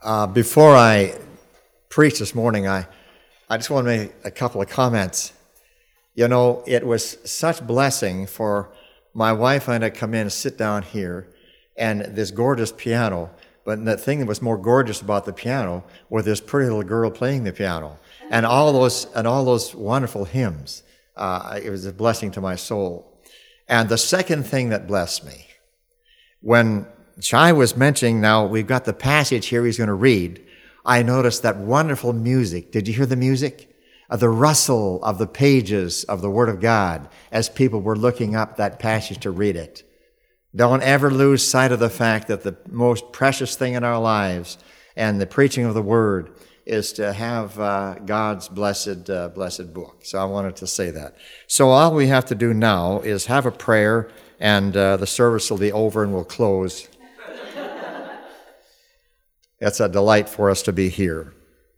Before I preach this morning, I just want to make a couple of comments. You know, it was such blessing for my wife and I to come in and sit down here and this gorgeous piano. But the thing that was more gorgeous about the piano was this pretty little girl playing the piano and all those wonderful hymns. It was a blessing to my soul. And the second thing that blessed me, when Shai was mentioning, now we've got the passage here he's going to read, I noticed that wonderful music. Did you hear the music? The rustle of the pages of the Word of God as people were looking up that passage to read it. Don't ever lose sight of the fact that the most precious thing in our lives and the preaching of the Word is to have God's blessed book. So I wanted to say that. So all we have to do now is have a prayer, and the service will be over and we'll close. It's a delight for us to be here.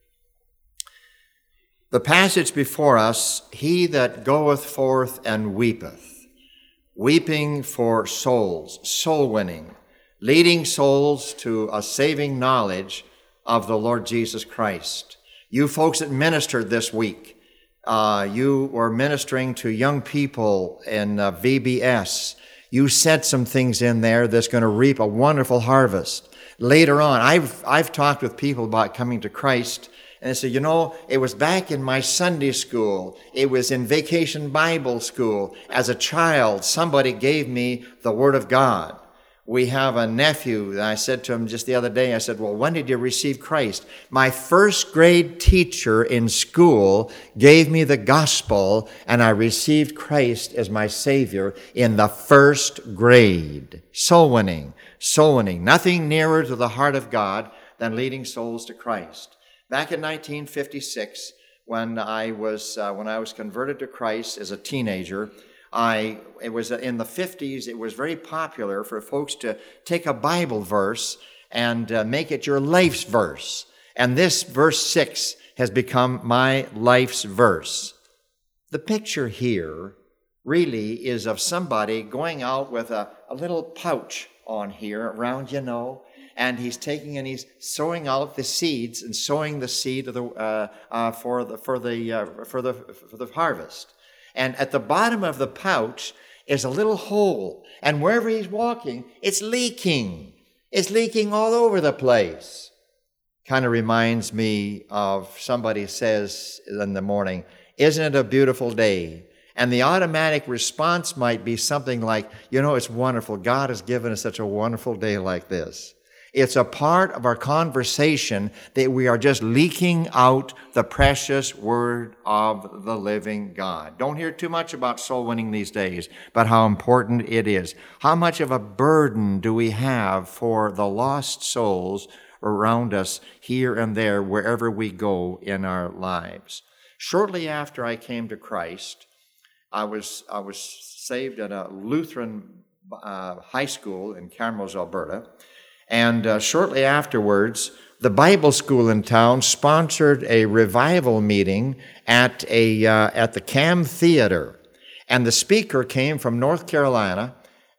The passage before us, he that goeth forth and weepeth, weeping for souls, soul winning, leading souls to a saving knowledge of the Lord Jesus Christ. You folks that ministered this week, you were ministering to young people in VBS. You said some things in there that's going to reap a wonderful harvest. Later on, I've talked with people about coming to Christ, and they say, you know, it was back in my Sunday school. It was in Vacation Bible School. As a child, somebody gave me the Word of God. We have a nephew, and I said to him just the other day, I said, well, when did you receive Christ? My first grade teacher in school gave me the gospel, and I received Christ as my Savior in the first grade. Soul winning. Nothing nearer to the heart of God than leading souls to Christ. Back in 1956, when I was converted to Christ as a teenager, it was in the 50s, it was very popular for folks to take a Bible verse and make it your life's verse. And this verse 6 has become my life's verse. The picture here really is of somebody going out with a little pouch on here around, you know, and he's taking and he's sowing out the seeds and sowing the seed of the for the harvest. And at the bottom of the pouch is a little hole, and wherever he's walking, it's leaking. It's leaking all over the place. Kind of reminds me of somebody says in the morning, "Isn't it a beautiful day?" And the automatic response might be something like, you know, it's wonderful. God has given us such a wonderful day like this. It's a part of our conversation that we are just leaking out the precious Word of the living God. Don't hear too much about soul winning these days, but how important it is. How much of a burden do we have for the lost souls around us here and there, wherever we go in our lives? Shortly after I came to Christ, I was saved at a Lutheran high school in Camrose, Alberta. And shortly afterwards, the Bible school in town sponsored a revival meeting at the Cam Theater. And the speaker came from North Dakota.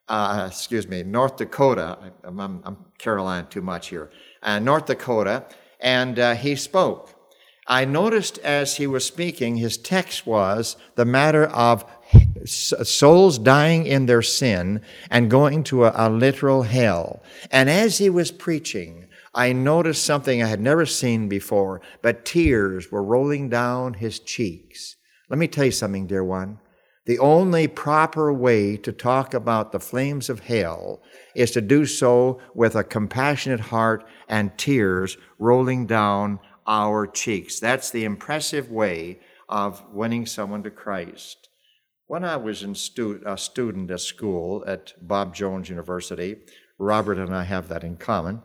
I'm Carolina too much here. North Dakota. And he spoke. I noticed as he was speaking, his text was the matter of souls dying in their sin and going to a literal hell. And as he was preaching, I noticed something I had never seen before, but tears were rolling down his cheeks. Let me tell you something, dear one. The only proper way to talk about the flames of hell is to do so with a compassionate heart and tears rolling down our cheeks. That's the impressive way of winning someone to Christ. When I was a student at school at Bob Jones University, Robert and I have that in common.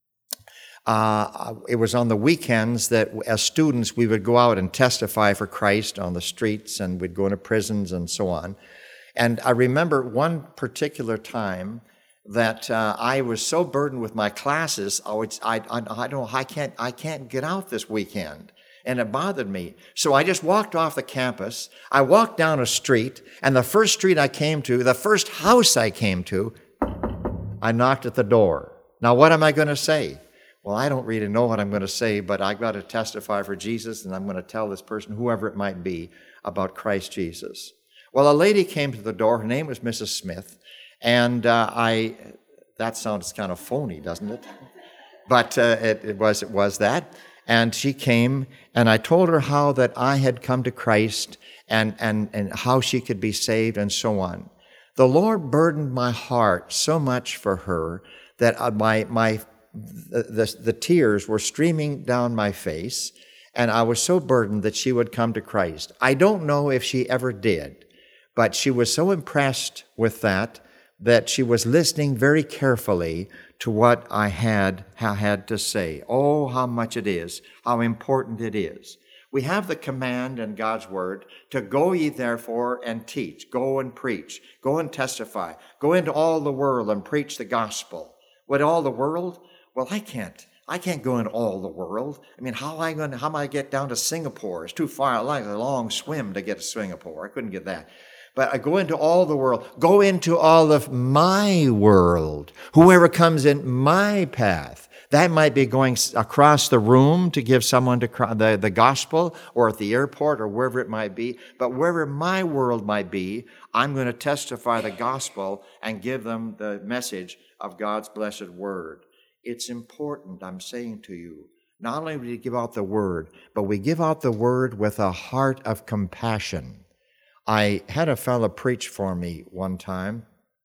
It was on the weekends that as students we would go out and testify for Christ on the streets, and we'd go into prisons and so on. And I remember one particular time that I was so burdened with my classes, I can't get out this weekend. And it bothered me. So I just walked off the campus. I walked down a street, and the first street I came to, the first house I came to, I knocked at the door. Now, what am I going to say? well, I don't really know what I'm going to say, but I've got to testify for Jesus, and I'm going to tell this person, whoever it might be, about Christ Jesus. Well, a lady came to the door. Her name was Mrs. Smith, and that sounds kind of phony, doesn't it? But it was that. And she came, and I told her how that I had come to Christ and how she could be saved and so on. The Lord burdened my heart so much for her that the tears were streaming down my face, and I was so burdened that she would come to Christ. I don't know if she ever did, but she was so impressed with that she was listening very carefully to what I had to say. Oh, how much it is, how important it is. We have the command in God's word to go ye therefore and teach, go and preach, go and testify, go into all the world and preach the gospel. What, all the world? Well, I can't go in all the world. I mean, how am I get down to Singapore? It's too far, like a long swim to get to Singapore. I couldn't get that. But I go into all the world. Go into all of my world. Whoever comes in my path. That might be going across the room to give someone the gospel, or at the airport, or wherever it might be. But wherever my world might be, I'm going to testify the gospel and give them the message of God's blessed word. It's important, I'm saying to you, not only do we give out the word, but we give out the word with a heart of compassion. I had a fellow preach for me one time.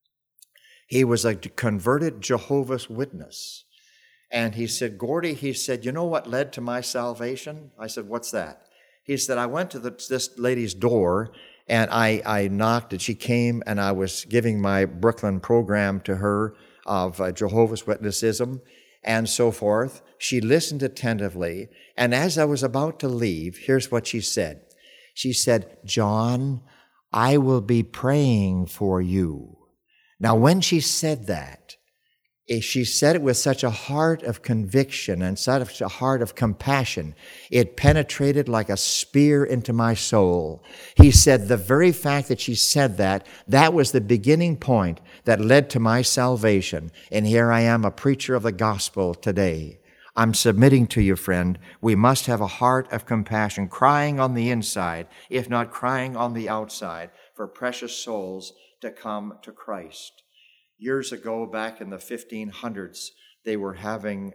He was a converted Jehovah's Witness. And he said, Gordy, he said, you know what led to my salvation? I said, what's that? He said, I went to this lady's door, and I knocked, and she came, and I was giving my Brooklyn program to her of Jehovah's Witnessism and so forth. She listened attentively, and as I was about to leave, here's what she said. She said, John, I will be praying for you. Now, when she said that, she said it with such a heart of conviction and such a heart of compassion. It penetrated like a spear into my soul. He said the very fact that she said that was the beginning point that led to my salvation. And here I am, a preacher of the gospel today. I'm submitting to you, friend, we must have a heart of compassion, crying on the inside, if not crying on the outside, for precious souls to come to Christ. Years ago, back in the 1500s, they were having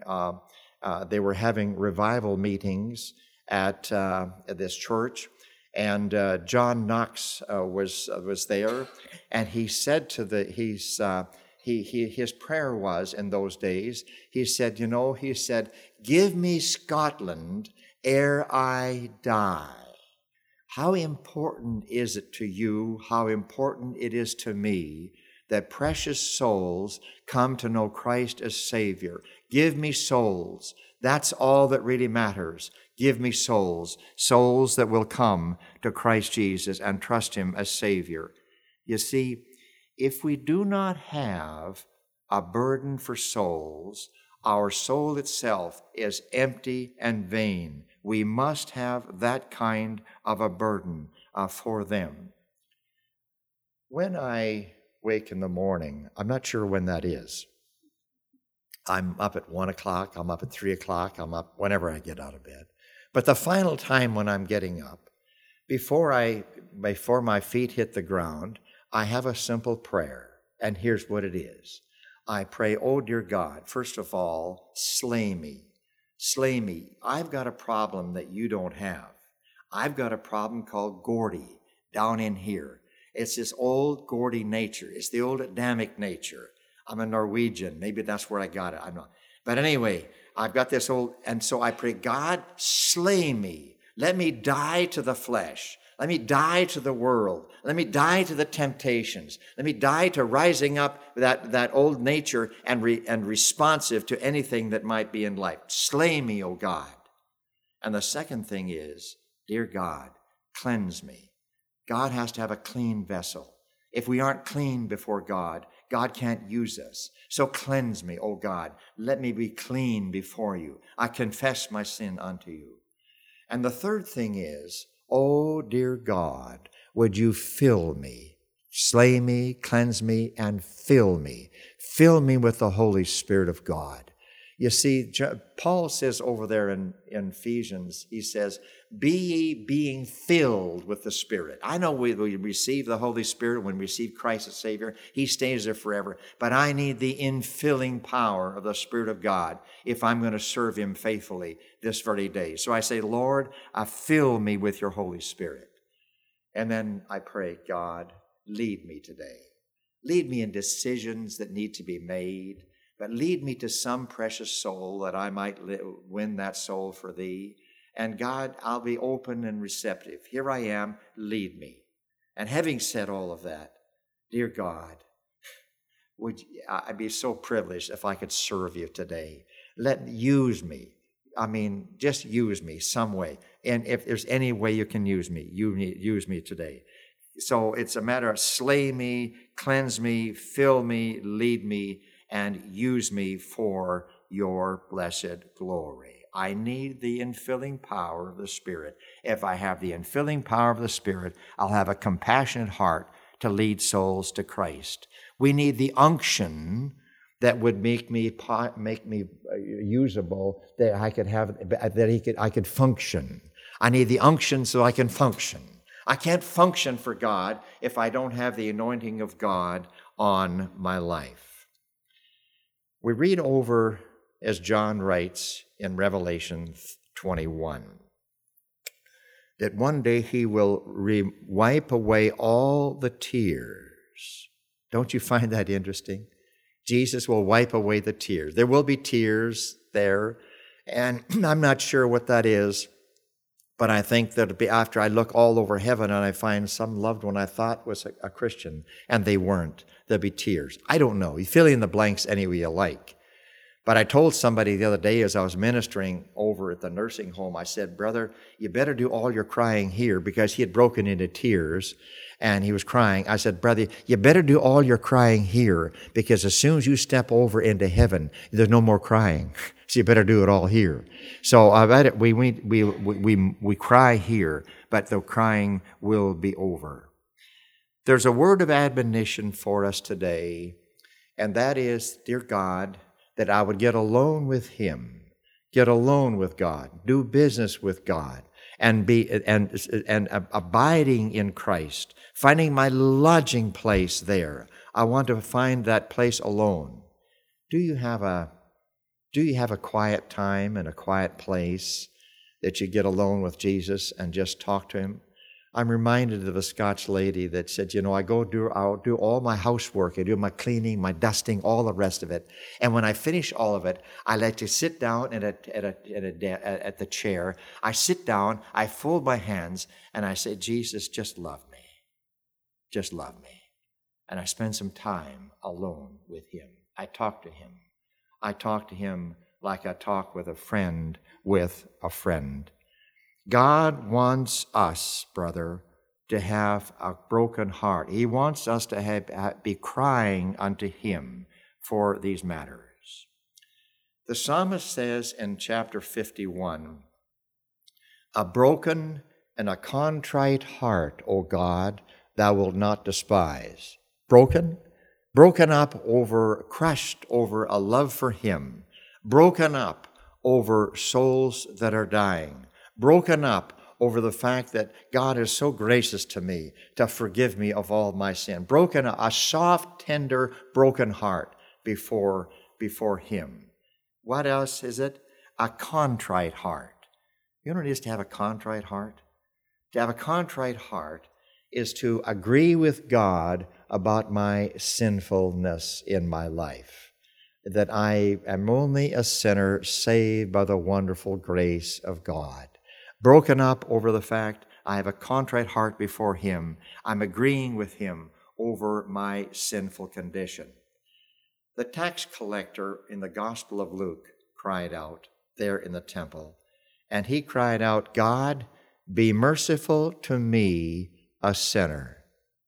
revival meetings at this church, and John Knox was there, and he said his prayer was in those days. He said, "Give me Scotland ere I die." How important is it to you? How important it is to me that precious souls come to know Christ as Savior. Give me souls. That's all that really matters. Give me souls that will come to Christ Jesus and trust Him as Savior. You see, if we do not have a burden for souls, our soul itself is empty and vain. We must have that kind of a burden for them. When I wake in the morning, I'm not sure when that is. I'm up at 1 o'clock, I'm up at 3 o'clock, I'm up whenever I get out of bed. But the final time when I'm getting up, before my feet hit the ground, I have a simple prayer. And here's what it is. I pray, oh dear God, first of all, slay me. Slay me. I've got a problem that you don't have. I've got a problem called Gordy down in here. It's this old Gordy nature. It's the old Adamic nature. I'm a Norwegian. Maybe that's where I got it. I'm not. But anyway, I've got this old, and so I pray, God, slay me. Let me die to the flesh. Let me die to the world. Let me die to the temptations. Let me die to rising up that old nature and responsive to anything that might be in life. Slay me, O God. And the second thing is, dear God, cleanse me. God has to have a clean vessel. If we aren't clean before God, God can't use us. So cleanse me, O God. Let me be clean before you. I confess my sin unto you. And the third thing is, oh, dear God, would you fill me, slay me, cleanse me, and fill me. Fill me with the Holy Spirit of God. You see, Paul says over there in Ephesians, he says, be ye being filled with the Spirit. I know we receive the Holy Spirit when we receive Christ as Savior. He stays there forever. But I need the infilling power of the Spirit of God if I'm going to serve Him faithfully this very day. So I say, Lord, fill me with your Holy Spirit. And then I pray, God, lead me today. Lead me in decisions that need to be made. But lead me to some precious soul that I might win that soul for Thee. And God, I'll be open and receptive. Here I am, lead me. And having said all of that, dear God, I'd be so privileged if I could serve You today. Use me. Just use me some way. And if there's any way You can use me, use me today. So it's a matter of slay me, cleanse me, fill me, lead me, and use me for Your blessed glory. I need the infilling power of the Spirit. If I have the infilling power of the Spirit, I'll have a compassionate heart to lead souls to Christ. We need the unction that would make me usable, that I could function. I need the unction so I can function. I can't function for God if I don't have the anointing of God on my life. We read over, as John writes in Revelation 21, that one day He will wipe away all the tears. Don't you find that interesting? Jesus will wipe away the tears. There will be tears there, and I'm not sure what that is, but I think that it'll be after I look all over heaven and I find some loved one I thought was a Christian, and they weren't. There'll be tears. I don't know. You fill in the blanks any way you like. But I told somebody the other day as I was ministering over at the nursing home, I said, brother, you better do all your crying here, because he had broken into tears and he was crying. I said, brother, you better do all your crying here, because as soon as you step over into heaven, there's no more crying. So you better do it all here. So we cry here, but the crying will be over. There's a word of admonition for us today, and that is, dear God, that I would get alone with Him, get alone with God, do business with God, and be abiding in Christ, finding my lodging place there. I want to find that place alone. Do you have a quiet time and a quiet place that you get alone with Jesus and just talk to Him? I'm reminded of a Scotch lady that said, I'll do all my housework, I do my cleaning, my dusting, all the rest of it. And when I finish all of it, I like to sit down at the chair. I sit down, I fold my hands, and I say, Jesus, just love me. Just love me. And I spend some time alone with Him. I talk to Him. I talk to Him like I talk with a friend with a friend. God wants us, brother, to have a broken heart. He wants us to be crying unto Him for these matters. The psalmist says in chapter 51, a broken and a contrite heart, O God, Thou wilt not despise. Broken up crushed over a love for Him, broken up over souls that are dying, broken up over the fact that God is so gracious to me to forgive me of all my sin. A soft, tender, broken heart before Him. What else is it? A contrite heart. You know what it is to have a contrite heart? To have a contrite heart is to agree with God about my sinfulness in my life, that I am only a sinner saved by the wonderful grace of God. Broken up over the fact I have a contrite heart before Him. I'm agreeing with Him over my sinful condition. The tax collector in the Gospel of Luke cried out there in the temple, and he cried out, God, be merciful to me, a sinner.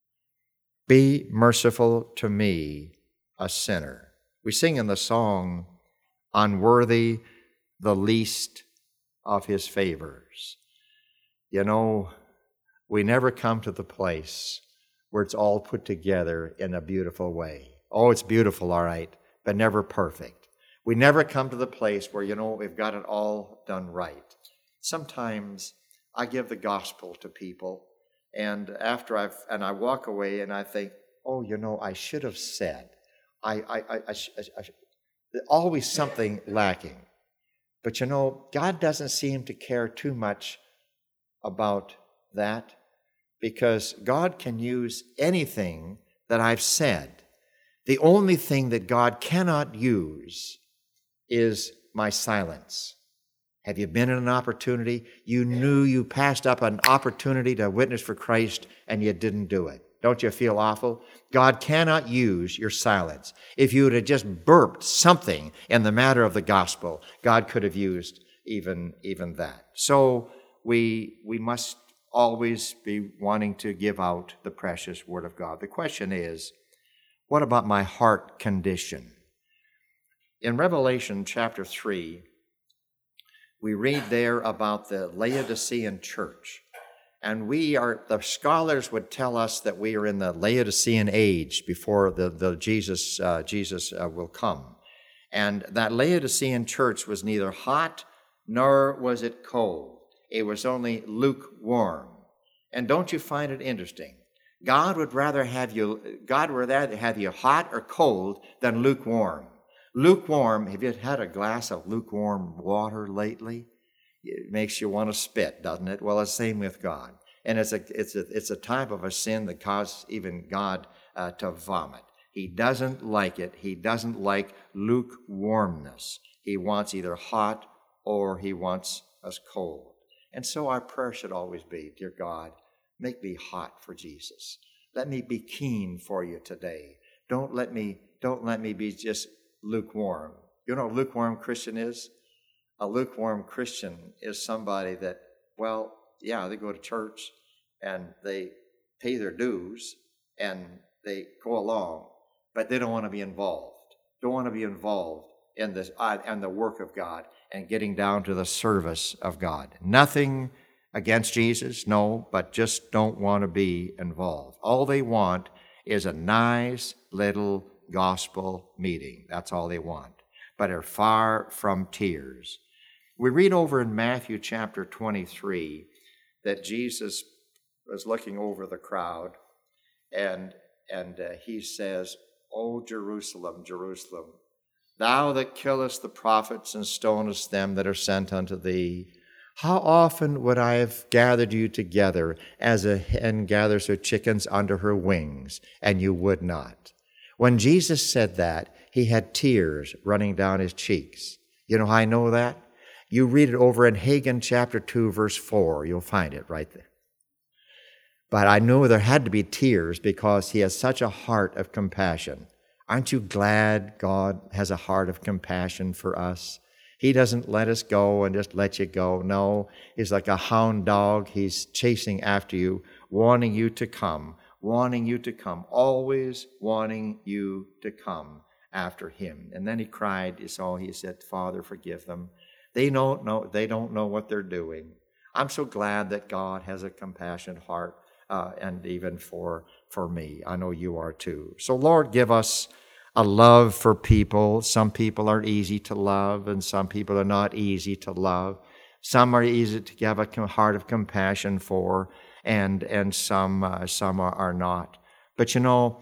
Be merciful to me, a sinner. We sing in the song, unworthy the least of His favors. We never come to the place where it's all put together in a beautiful way. Oh, it's beautiful, all right, but never perfect. We never come to the place where, we've got it all done right. Sometimes I give the gospel to people, and after I walk away and I think, oh, I should have said, always something lacking. But God doesn't seem to care too much about that, because God can use anything that I've said. The only thing that God cannot use is my silence. Have you been in an opportunity? You knew you passed up an opportunity to witness for Christ and you didn't do it. Don't you feel awful? God cannot use your silence. If you would have just burped something in the matter of the gospel, God could have used even that. So we must always be wanting to give out the precious Word of God. The question is, what about my heart condition? In Revelation chapter 3, we read there about the Laodicean church. And the scholars would tell us that we are in the Laodicean age before the Jesus will come. And that Laodicean church was neither hot nor was it cold. It was only lukewarm. And don't you find it interesting? God would rather have you hot or cold than lukewarm. Lukewarm, have you had a glass of lukewarm water lately? It makes you want to spit, doesn't it? Well, it's the same with God. And it's a type of a sin that causes even God to vomit. He doesn't like it. He doesn't like lukewarmness. He wants either hot or he wants us cold. And so our prayer should always be, dear God, make me hot for Jesus. Let me be keen for you today. Don't let me be just lukewarm. You know what a lukewarm Christian is? A lukewarm Christian is somebody that, they go to church and they pay their dues and they go along, but they don't want to be involved. Don't want to be involved in this and the work of God and getting down to the service of God. Nothing against Jesus, no, but just don't want to be involved. All they want is a nice little gospel meeting. That's all they want. But are far from tears. We read over in Matthew chapter 23 that Jesus was looking over the crowd and he says, "O Jerusalem, Jerusalem, thou that killest the prophets and stonest them that are sent unto thee, how often would I have gathered you together as a hen gathers her chickens under her wings, and you would not." When Jesus said that, he had tears running down his cheeks. You know how I know that? You read it over in Hagin chapter 2, verse 4. You'll find it right there. But I know there had to be tears because he has such a heart of compassion. Aren't you glad God has a heart of compassion for us? He doesn't let us go and just let you go. No, he's like a hound dog. He's chasing after you, wanting you to come, always wanting you to come after him. And then he cried, he said, "Father, forgive them. They don't know what they're doing." I'm so glad that God has a compassionate heart, and even for me. I know you are too. So Lord, give us a love for people. Some people are easy to love, and some people are not easy to love. Some are easy to have a heart of compassion for, and some are not. But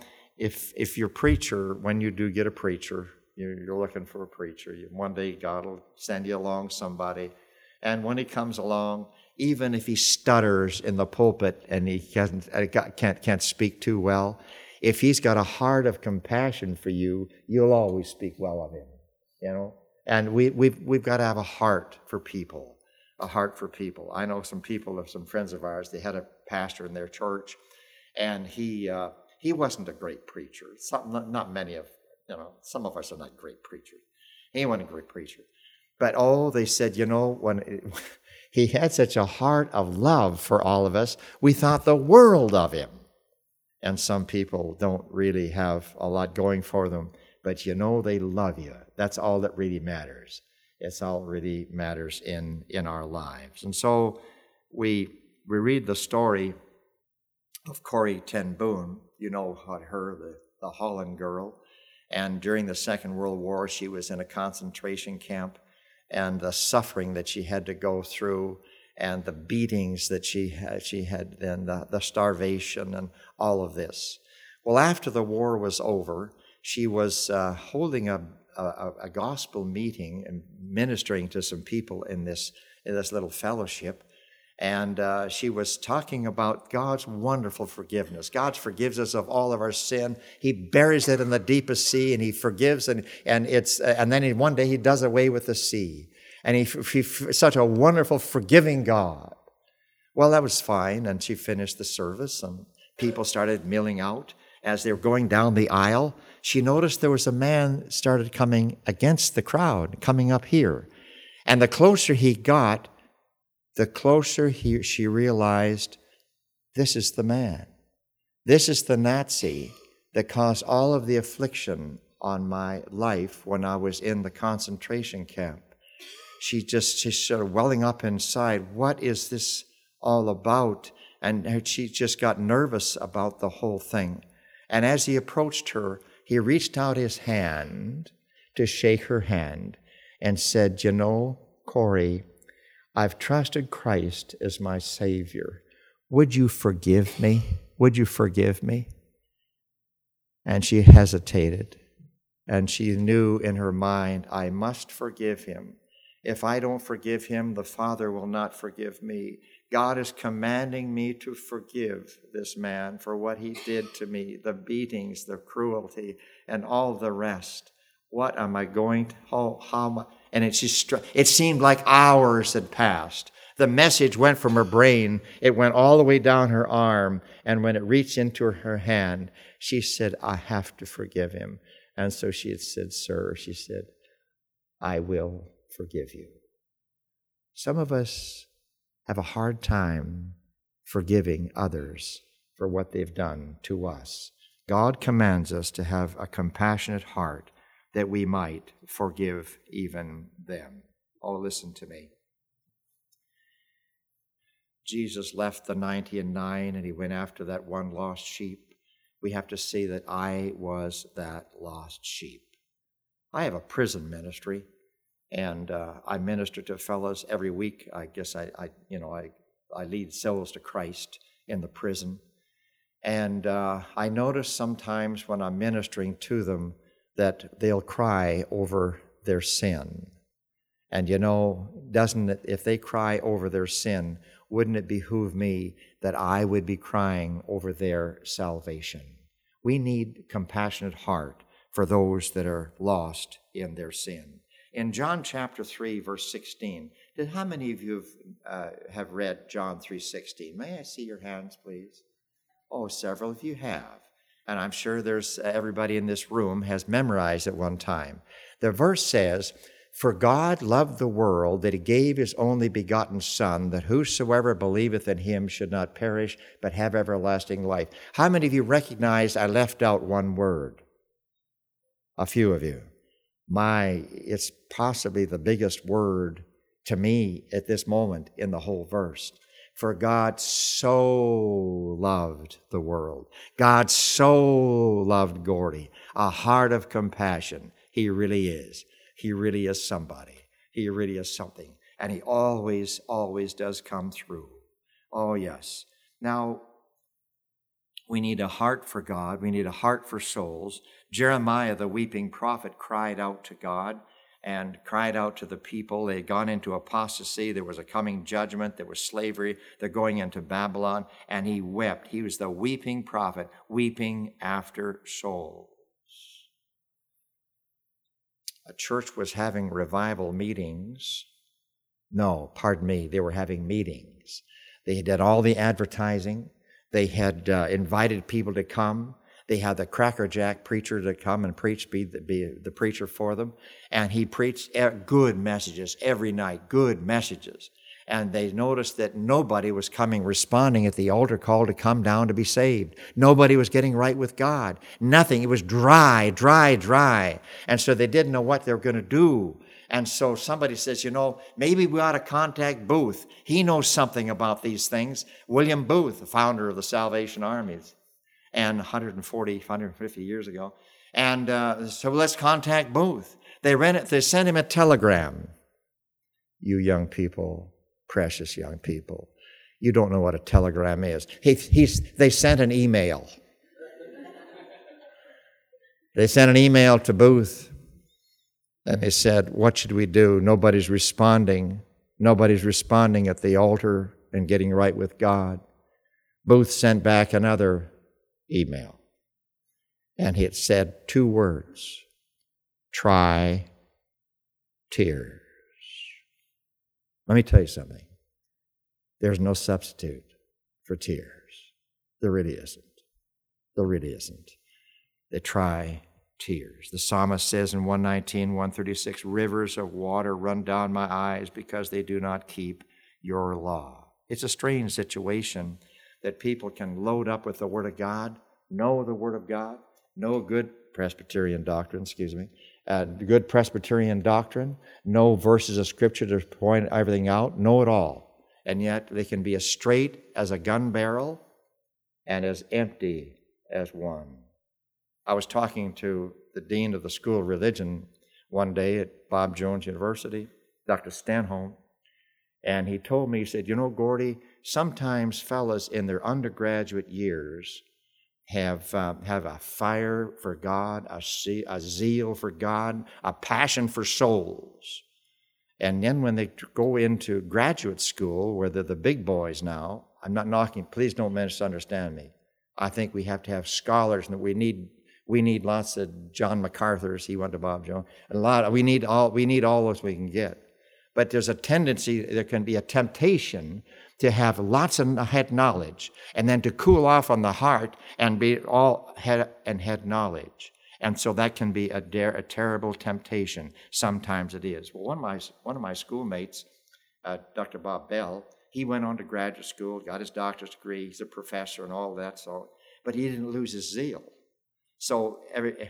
if your preacher, when you do get a preacher, you're looking for a preacher. One day God will send you along somebody, and when he comes along, even if he stutters in the pulpit and he can't speak too well, if he's got a heart of compassion for you, you'll always speak well of him. And we've got to have a heart for people. A heart for people. I know some friends of ours, they had a pastor in their church, and he wasn't a great preacher. Not many of, some of us are not great preachers. He wasn't a great preacher. But they said, when he had such a heart of love for all of us, we thought the world of him. And some people don't really have a lot going for them, but they love you. That's all that really matters. It's all really matters in our lives. And so we read the story of Corrie ten Boom. You know about her, the Holland girl. And during the Second World War, she was in a concentration camp, and the suffering that she had to go through and the beatings that she had then, the starvation and all of this. Well, after the war was over, she was holding a gospel meeting and ministering to some people in this little fellowship. And she was talking about God's wonderful forgiveness. God forgives us of all of our sin. He buries it in the deepest sea, and He forgives, and then one day He does away with the sea. And He's such a wonderful, forgiving God. Well, that was fine, and she finished the service, and people started milling out. As they were going down the aisle, she noticed there was a man started coming against the crowd, coming up here. And the closer he got, the closer she realized, this is the man. This is the Nazi that caused all of the affliction on my life when I was in the concentration camp. She's sort of welling up inside. What is this all about? And she just got nervous about the whole thing. And as he approached her, he reached out his hand to shake her hand and said, "You know, Corrie, I've trusted Christ as my Savior. Would you forgive me? Would you forgive me?" And she hesitated, and she knew in her mind, I must forgive him. If I don't forgive him, the Father will not forgive me. God is commanding me to forgive this man for what he did to me, the beatings, the cruelty, and all the rest. What am I going to, how am I? And it seemed like hours had passed. The message went from her brain, it went all the way down her arm, and when it reached into her hand, she said, I have to forgive him. And so she had said, "Sir," she said, "I will forgive you." Some of us have a hard time forgiving others for what they've done to us. God commands us to have a compassionate heart that we might forgive even them. Oh, listen to me. Jesus left the 99 and he went after that one lost sheep. We have to see that I was that lost sheep. I have a prison ministry, and I minister to fellows every week. I guess I lead souls to Christ in the prison. And I notice sometimes when I'm ministering to them that they'll cry over their sin. And doesn't it, if they cry over their sin, wouldn't it behoove me that I would be crying over their salvation? We need compassionate heart for those that are lost in their sin. In John chapter 3, verse 16, how many of you have read John 3:16? May I see your hands, please? Oh, several of you have. And I'm sure there's everybody in this room has memorized at one time. The verse says, "For God loved the world that he gave his only begotten Son, that whosoever believeth in him should not perish, but have everlasting life." How many of you recognize I left out one word? A few of you. It's possibly the biggest word to me at this moment in the whole verse. For God so loved the world. God so loved Gordy. A heart of compassion. He really is. He really is somebody. He really is something. And he always, always does come through. Oh, yes. Now, we need a heart for God. We need a heart for souls. Jeremiah, the weeping prophet, cried out to God and cried out to the people. They had gone into apostasy. There was a coming judgment. There was slavery. They're going into Babylon. And he wept. He was the weeping prophet, weeping after souls. A church was having revival meetings. No, pardon me, they were having meetings. They did all the advertising. They had invited people to come. They had the Cracker Jack preacher to come and preach, be the preacher for them. And he preached good messages every night, good messages. And they noticed that nobody was responding at the altar call to come down to be saved. Nobody was getting right with God. Nothing. It was dry, dry, dry. And so they didn't know what they were going to do. And so somebody says, maybe we ought to contact Booth. He knows something about these things. William Booth, the founder of the Salvation Armies, and 150 years ago. And so let's contact Booth. They sent him a telegram. You young people, precious young people, you don't know what a telegram is. They sent an email. They sent an email to Booth, and they said, what should we do? Nobody's responding. Nobody's responding at the altar and getting right with God. Booth sent back another email, and it said 2 words: try tears. Let me tell you something. There's no substitute for tears. There really isn't. There really isn't. They try tears. The psalmist says in 119, 136, rivers of water run down my eyes because they do not keep your law. It's a strange situation that people can load up with the Word of God, know the Word of God, know good Presbyterian doctrine, good Presbyterian doctrine, know verses of Scripture to point everything out, know it all. And yet they can be as straight as a gun barrel and as empty as one. I was talking to the dean of the School of Religion one day at Bob Jones University, Dr. Stanholm, and he told me, he said, Gordy, sometimes fellas in their undergraduate years have a fire for God, a zeal for God, a passion for souls. And then when they go into graduate school, where they're the big boys now, I'm not knocking, please don't misunderstand me. I think we have to have scholars, and we need lots of John MacArthur's. He went to Bob Jones. We need all those we can get. But there's a tendency, there can be a temptation to have lots of head knowledge, and then to cool off on the heart and be all head knowledge. And so that can be a terrible temptation. Sometimes it is. Well, one of my schoolmates, Dr. Bob Bell, he went on to graduate school, got his doctorate degree. He's a professor and all that. But he didn't lose his zeal. So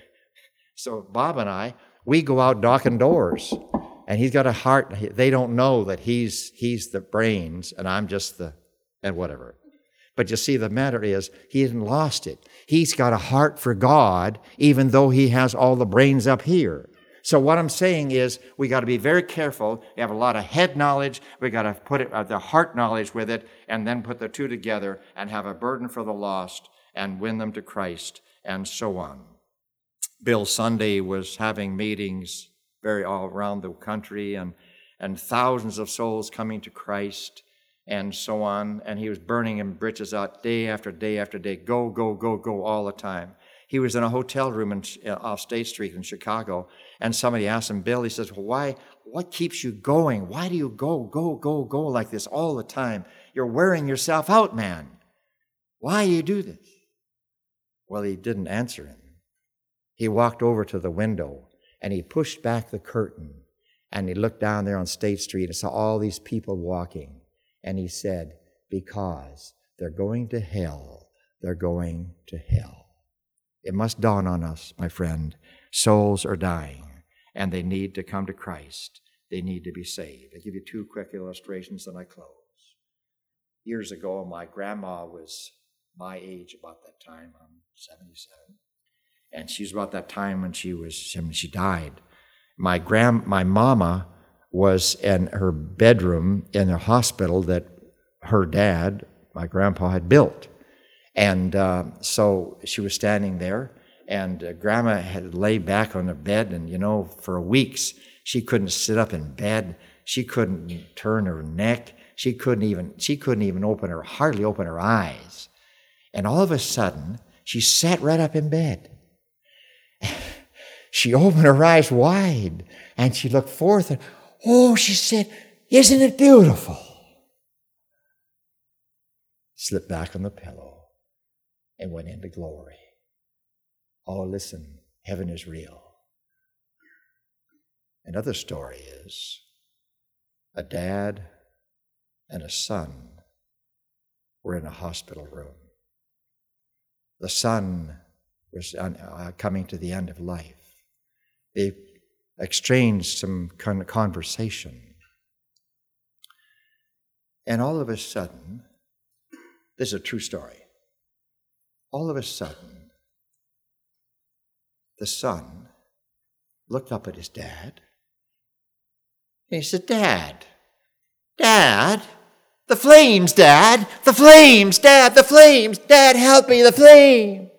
Bob and I, we go out knocking doors, and he's got a heart. They don't know that he's the brains, and I'm just and whatever. But you see, the matter is, he hasn't lost it. He's got a heart for God, even though he has all the brains up here. So what I'm saying is, we got to be very careful. We have a lot of head knowledge. We got to put the heart knowledge with it, and then put the two together and have a burden for the lost and win them to Christ, and so on. Bill Sunday was having meetings all around the country, and thousands of souls coming to Christ, and so on. And he was burning him britches out day after day after day. Go, go, go, go all the time. He was in a hotel room off State Street in Chicago, and somebody asked him, Bill, he says, well, what keeps you going? Why do you go, go, go, go like this all the time? You're wearing yourself out, man. Why do you do this? Well, he didn't answer him. He walked over to the window, and he pushed back the curtain, and he looked down there on State Street and saw all these people walking. And he said, because they're going to hell, they're going to hell. It must dawn on us, my friend, souls are dying, and they need to come to Christ. They need to be saved. I'll give you 2 quick illustrations, then I close. Years ago, my grandma was my age about that time. I'm 77. And she was about that time when she died. My mama was in her bedroom in a hospital that her dad, my grandpa, had built. And so she was standing there, and Grandma had laid back on the bed, and for weeks she couldn't sit up in bed. She couldn't turn her neck. She couldn't even hardly open her eyes. And all of a sudden, she sat right up in bed. She opened her eyes wide, and she looked forth, and, she said, isn't it beautiful? Slipped back on the pillow and went into glory. Oh, listen, heaven is real. Another story is a dad and a son were in a hospital room. The son was coming to the end of life. They exchanged some kind of conversation. And all of a sudden, this is a true story. All of a sudden, the son looked up at his dad, and he said, Dad, the flames, Dad, the flames, Dad, the flames, Dad, help me, the flames.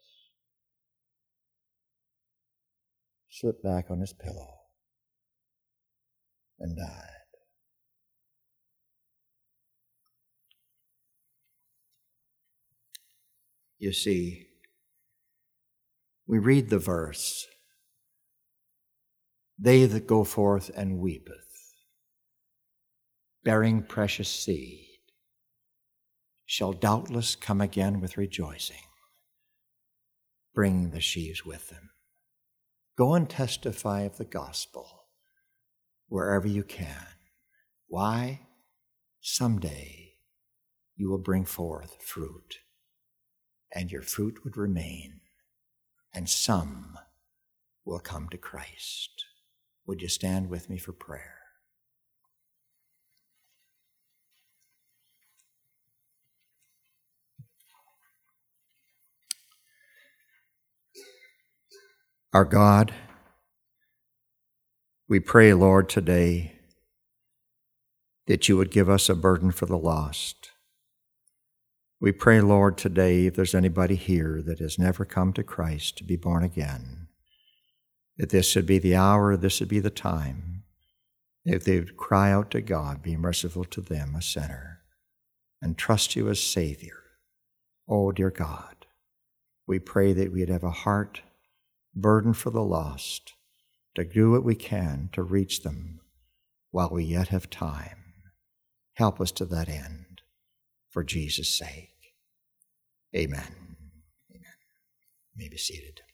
Slipped back on his pillow and died. You see, we read the verse, they that go forth and weepeth, bearing precious seed, shall doubtless come again with rejoicing, bringing the sheaves with them. Go and testify of the gospel wherever you can. Why? Someday you will bring forth fruit, and your fruit would remain, and some will come to Christ. Would you stand with me for prayer? Our God, we pray, Lord, today that you would give us a burden for the lost. We pray, Lord, today, if there's anybody here that has never come to Christ to be born again, that this should be the hour, this would be the time. If they would cry out to God, be merciful to them, a sinner, and trust you as Savior. Oh, dear God, we pray that we'd have a heart burden for the lost, to do what we can to reach them while we yet have time. Help us to that end, for Jesus' sake. Amen. Amen. You may be seated.